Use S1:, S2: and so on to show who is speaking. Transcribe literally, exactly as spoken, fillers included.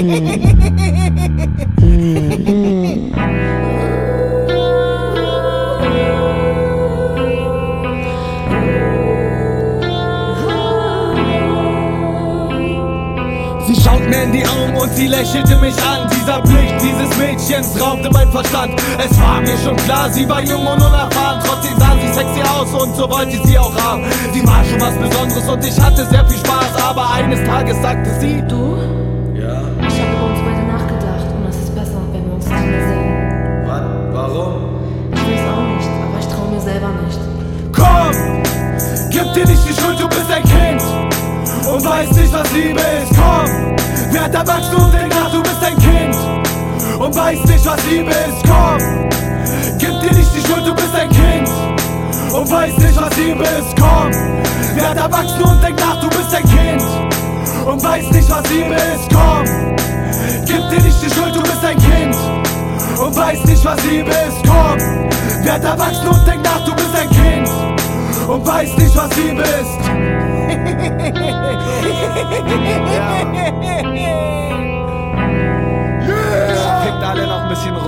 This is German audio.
S1: Sie schaut mir in die Augen und sie lächelte mich an. Dieser Blick dieses Mädchens raubte mein Verstand. Es war mir schon klar, sie war jung und unerfahren. Trotzdem sah sie sexy aus und so wollte ich sie auch haben. Sie war schon was Besonderes und ich hatte sehr viel Spaß. Aber eines Tages sagte sie:
S2: Du?
S1: Ja?
S2: Ich habe über uns beide nachgedacht und es ist besser, wenn wir uns nicht mehr sehen.
S1: Wann? Warum?
S2: Ich weiß auch nicht, aber ich traue mir selber nicht.
S1: Komm! Gib dir nicht die Schuld, du bist ein Kind und weißt nicht, was Liebe ist. Komm! Werd erwachsen und denk nach, du bist ein Kind und weißt nicht, was Liebe ist. Komm! Gib dir nicht die Schuld, du bist ein Kind und weißt nicht, was Liebe ist. Komm! Werd erwachsen und denk nach, du bist ein Kind und weißt nicht, was Liebe ist. Komm! Gib dir nicht die Schuld, du bist ein Kind und weißt nicht, was Liebe ist. Komm! Werd erwachsen und denk nach, du bist ein Kind und weißt nicht, was Liebe ist.
S3: Yeah. Fickt alle noch ein bisschen rum.